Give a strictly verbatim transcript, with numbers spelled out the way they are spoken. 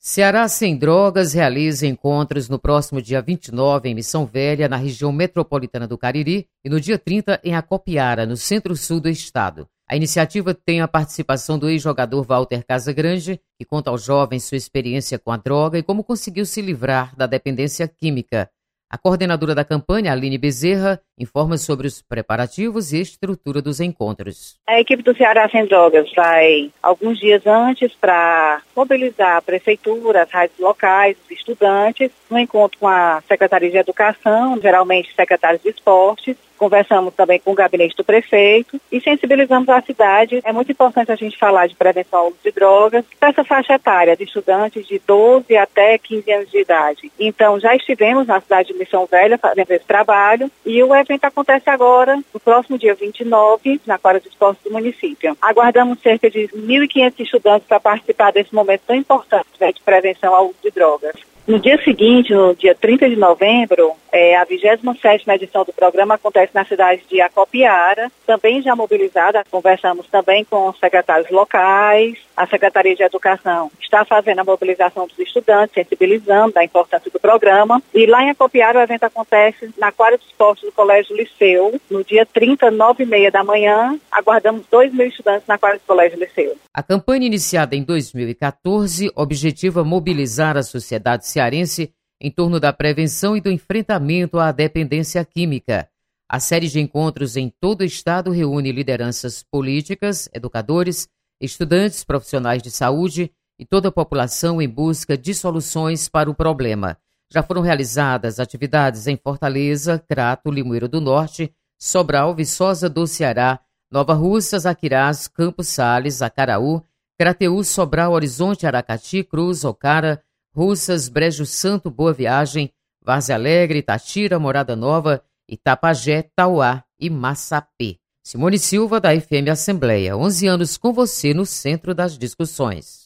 Ceará Sem Drogas realiza encontros no próximo dia vinte e nove em Missão Velha, na região metropolitana do Cariri, e no dia trinta em Acopiara, no centro-sul do estado. A iniciativa tem a participação do ex-jogador Walter Casagrande, que conta aos jovens sua experiência com a droga e como conseguiu se livrar da dependência química. A coordenadora da campanha, Aline Bezerra, informa sobre os preparativos e estrutura dos encontros. A equipe do Ceará Sem Drogas vai alguns dias antes para mobilizar a prefeitura, as rádios locais, os estudantes, no encontro com a Secretaria de Educação, geralmente secretários de Esportes. Conversamos também com o gabinete do prefeito e sensibilizamos a cidade. É muito importante a gente falar de prevenção ao uso de drogas para essa faixa etária de estudantes de doze até quinze anos de idade. Então, já estivemos na cidade de Missão Velha fazendo esse trabalho e o evento acontece agora, no próximo dia vinte e nove, na quadra de esportes do município. Aguardamos cerca de mil e quinhentos estudantes para participar desse momento tão importante, né, de prevenção ao uso de drogas. No dia seguinte, no dia trinta de novembro, é, a vigésima sétima edição do programa acontece na cidade de Acopiara, também já mobilizada. Conversamos também com os secretários locais, a Secretaria de Educação está fazendo a mobilização dos estudantes, sensibilizando da importância do programa. E lá em Acopiara o evento acontece na quadra de esportes do Colégio Liceu, no dia trinta, nove e meia da manhã. Aguardamos dois mil estudantes na quadra do Colégio Liceu. A campanha, iniciada em dois mil e quatorze, objetiva mobilizar a sociedade cearense em torno da prevenção e do enfrentamento à dependência química. A série de encontros em todo o estado reúne lideranças políticas, educadores, estudantes, profissionais de saúde e toda a população em busca de soluções para o problema. Já foram realizadas atividades em Fortaleza, Crato, Limoeiro do Norte, Sobral, Viçosa do Ceará, Nova Russas, Aquirás, Campos Sales, Acaraú, Crateú, Sobral, Horizonte, Aracati, Cruz, Ocara, Russas, Brejo Santo, Boa Viagem, Várzea Alegre, Itatira, Morada Nova, Itapajé, Tauá e Massapê. Simone Silva, da F M Assembleia, onze anos com você no centro das discussões.